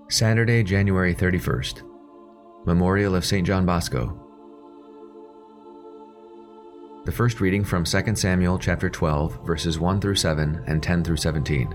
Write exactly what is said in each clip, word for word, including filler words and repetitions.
Saturday, January thirty-first. Memorial of Saint John Bosco. The first reading from Second Samuel chapter twelve, verses one through seven and ten through seventeen.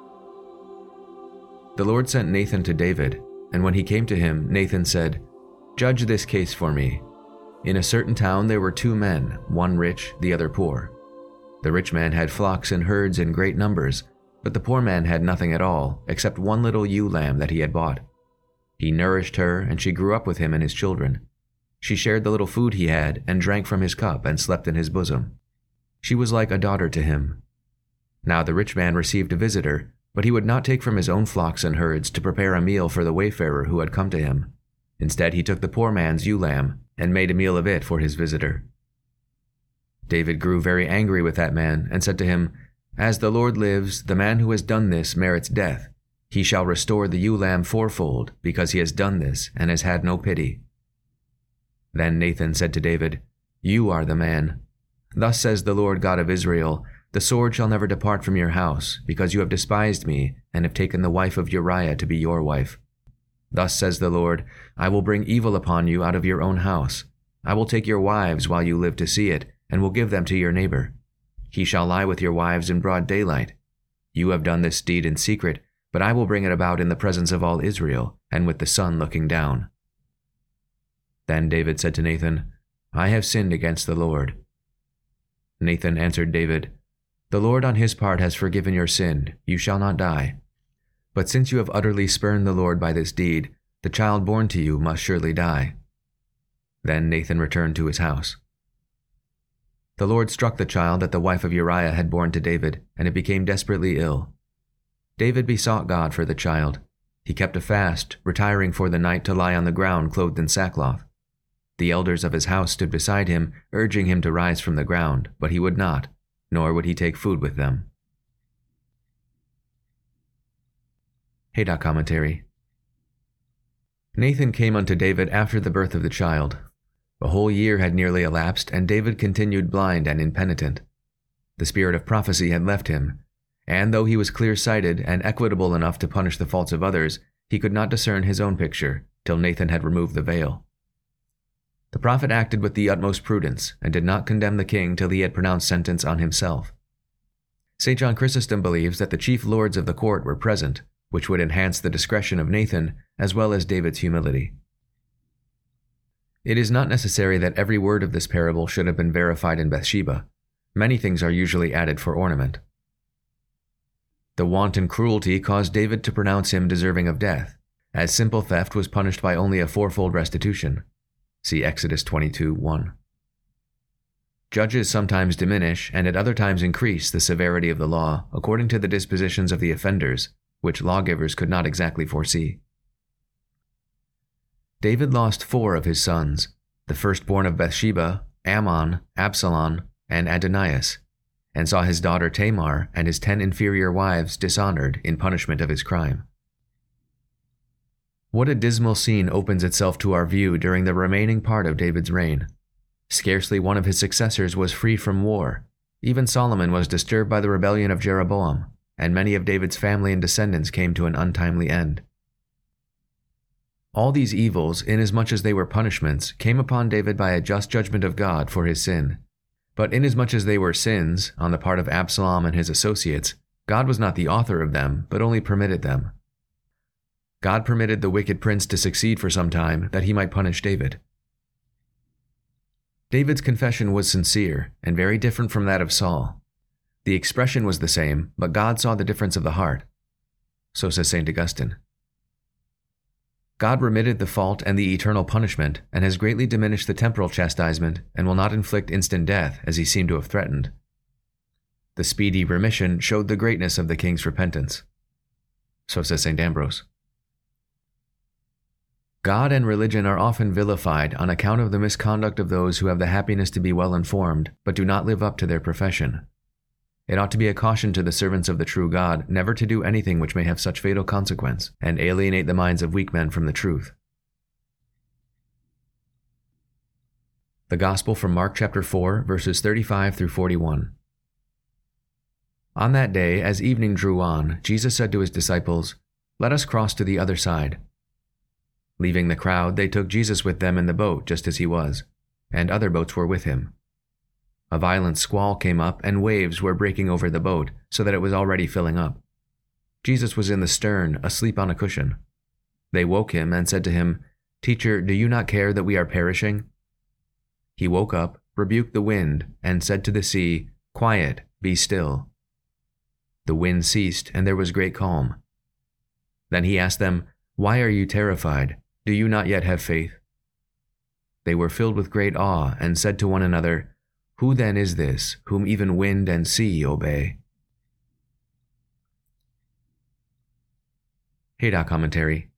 The Lord sent Nathan to David, and when he came to him, Nathan said, "Judge this case for me. In a certain town there were two men, one rich, the other poor. The rich man had flocks and herds in great numbers, but the poor man had nothing at all, except one little ewe lamb that he had bought. He nourished her, and she grew up with him and his children. She shared the little food he had, and drank from his cup, and slept in his bosom. She was like a daughter to him. Now the rich man received a visitor, but he would not take from his own flocks and herds to prepare a meal for the wayfarer who had come to him. Instead he took the poor man's ewe lamb, and made a meal of it for his visitor. David grew very angry with that man, and said to him, 'As the Lord lives, the man who has done this merits death. He shall restore the ewe lamb fourfold, because he has done this, and has had no pity.' Then Nathan said to David, 'You are the man. Thus says the Lord God of Israel, the sword shall never depart from your house, because you have despised me, and have taken the wife of Uriah to be your wife. Thus says the Lord, I will bring evil upon you out of your own house. I will take your wives while you live to see it, and will give them to your neighbor. He shall lie with your wives in broad daylight. You have done this deed in secret, but I will bring it about in the presence of all Israel, and with the sun looking down.' Then David said to Nathan, 'I have sinned against the Lord.' Nathan answered David, 'The Lord on his part has forgiven your sin. You shall not die. But since you have utterly spurned the Lord by this deed, the child born to you must surely die.' Then Nathan returned to his house. The Lord struck the child that the wife of Uriah had borne to David, and it became desperately ill. David besought God for the child. He kept a fast, retiring for the night to lie on the ground clothed in sackcloth. The elders of his house stood beside him, urging him to rise from the ground, but he would not, nor would he take food with them. Haydock Commentary. Nathan came unto David after the birth of the child. A whole year had nearly elapsed, and David continued blind and impenitent. The spirit of prophecy had left him, and though he was clear-sighted and equitable enough to punish the faults of others, he could not discern his own picture, till Nathan had removed the veil. The prophet acted with the utmost prudence, and did not condemn the king till he had pronounced sentence on himself. Saint John Chrysostom believes that the chief lords of the court were present, which would enhance the discretion of Nathan, as well as David's humility. It is not necessary that every word of this parable should have been verified in Bathsheba. Many things are usually added for ornament. The wanton cruelty caused David to pronounce him deserving of death, as simple theft was punished by only a fourfold restitution. See Exodus twenty-two one. Judges sometimes diminish and at other times increase the severity of the law according to the dispositions of the offenders, which lawgivers could not exactly foresee. David lost four of his sons, the firstborn of Bathsheba, Ammon, Absalom, and Adonias, and saw his daughter Tamar and his ten inferior wives dishonored in punishment of his crime. What a dismal scene opens itself to our view during the remaining part of David's reign. Scarcely one of his successors was free from war. Even Solomon was disturbed by the rebellion of Jeroboam, and many of David's family and descendants came to an untimely end. All these evils, inasmuch as they were punishments, came upon David by a just judgment of God for his sin. But inasmuch as they were sins, on the part of Absalom and his associates, God was not the author of them, but only permitted them. God permitted the wicked prince to succeed for some time, that he might punish David. David's confession was sincere, and very different from that of Saul. The expression was the same, but God saw the difference of the heart. So says Saint Augustine. God remitted the fault and the eternal punishment, and has greatly diminished the temporal chastisement, and will not inflict instant death, as he seemed to have threatened. The speedy remission showed the greatness of the king's repentance. So says Saint Ambrose. God and religion are often vilified on account of the misconduct of those who have the happiness to be well informed, but do not live up to their profession. It ought to be a caution to the servants of the true God never to do anything which may have such fatal consequence, and alienate the minds of weak men from the truth. The Gospel from Mark chapter four, verses thirty-five through forty-one. On that day, as evening drew on, Jesus said to his disciples, "Let us cross to the other side." Leaving the crowd, they took Jesus with them in the boat just as he was, and other boats were with him. A violent squall came up, and waves were breaking over the boat, so that it was already filling up. Jesus was in the stern, asleep on a cushion. They woke him and said to him, "Teacher, do you not care that we are perishing?" He woke up, rebuked the wind, and said to the sea, "Quiet, be still." The wind ceased, and there was great calm. Then he asked them, "Why are you terrified? Do you not yet have faith?" They were filled with great awe, and said to one another, "Who then is this, whom even wind and sea obey?" Haydock Commentary.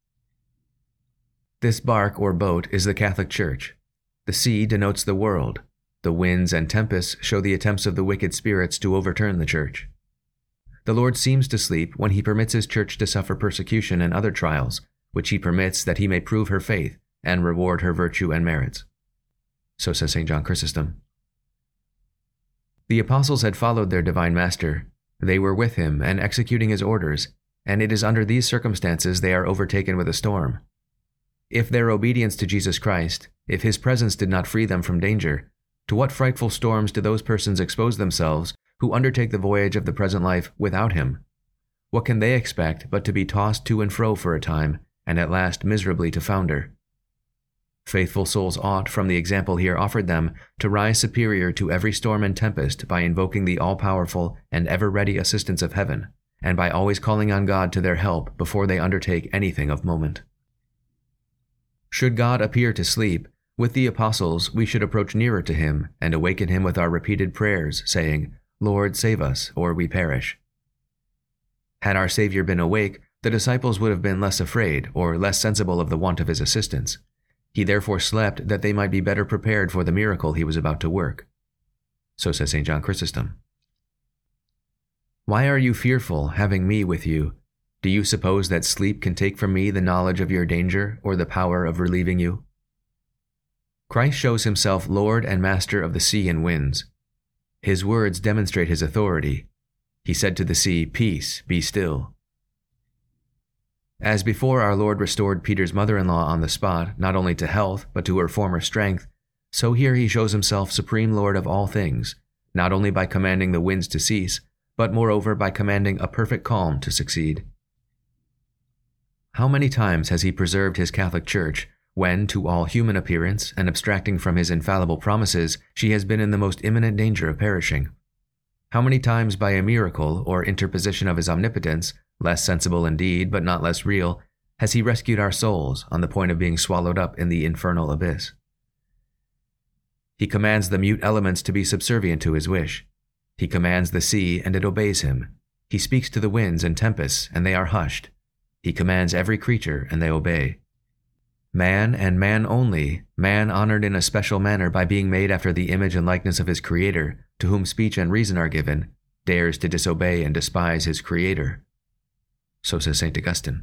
This bark or boat is the Catholic Church. The sea denotes the world. The winds and tempests show the attempts of the wicked spirits to overturn the Church. The Lord seems to sleep when he permits his Church to suffer persecution and other trials, which he permits that he may prove her faith and reward her virtue and merits. So says Saint John Chrysostom. The apostles had followed their divine master. They were with him and executing his orders, and it is under these circumstances they are overtaken with a storm. If their obedience to Jesus Christ, if his presence did not free them from danger, to what frightful storms do those persons expose themselves who undertake the voyage of the present life without him? What can they expect but to be tossed to and fro for a time, and at last miserably to founder? Faithful souls ought, from the example here offered them, to rise superior to every storm and tempest by invoking the all-powerful and ever-ready assistance of heaven, and by always calling on God to their help before they undertake anything of moment. Should God appear to sleep, with the apostles we should approach nearer to him and awaken him with our repeated prayers, saying, "Lord, save us, or we perish." Had our Savior been awake, the disciples would have been less afraid or less sensible of the want of his assistance. He therefore slept that they might be better prepared for the miracle he was about to work. So says Saint John Chrysostom. Why are you fearful, having me with you? Do you suppose that sleep can take from me the knowledge of your danger or the power of relieving you? Christ shows himself Lord and Master of the sea and winds. His words demonstrate his authority. He said to the sea, "Peace, be still." As before our Lord restored Peter's mother-in-law on the spot, not only to health, but to her former strength, so here he shows himself supreme Lord of all things, not only by commanding the winds to cease, but moreover by commanding a perfect calm to succeed. How many times has he preserved his Catholic Church, when, to all human appearance, and abstracting from his infallible promises, she has been in the most imminent danger of perishing? How many times by a miracle or interposition of his omnipotence, less sensible indeed, but not less real, has he rescued our souls on the point of being swallowed up in the infernal abyss? He commands the mute elements to be subservient to his wish. He commands the sea, and it obeys him. He speaks to the winds and tempests, and they are hushed. He commands every creature, and they obey. Man, and man only, man honored in a special manner by being made after the image and likeness of his Creator, to whom speech and reason are given, dares to disobey and despise his Creator. So says Saint Augustine.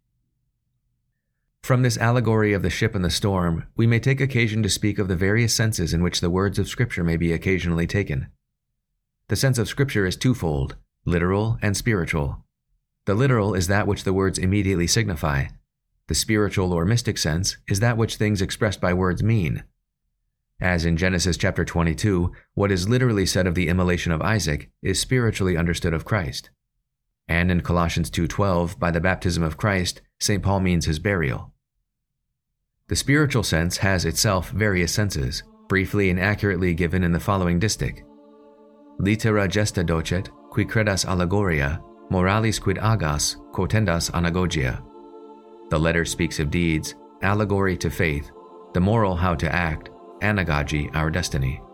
From this allegory of the ship and the storm, we may take occasion to speak of the various senses in which the words of Scripture may be occasionally taken. The sense of Scripture is twofold, literal and spiritual. The literal is that which the words immediately signify. The spiritual or mystic sense is that which things expressed by words mean. As in Genesis chapter twenty-two, what is literally said of the immolation of Isaac is spiritually understood of Christ. And in Colossians two twelve, by the baptism of Christ, Saint Paul means his burial. The spiritual sense has itself various senses, briefly and accurately given in the following distich. Litera gesta docet, qui credas allegoria, moralis quid agas, quotendas anagogia. The letter speaks of deeds, allegory to faith, the moral how to act, anagogy our destiny.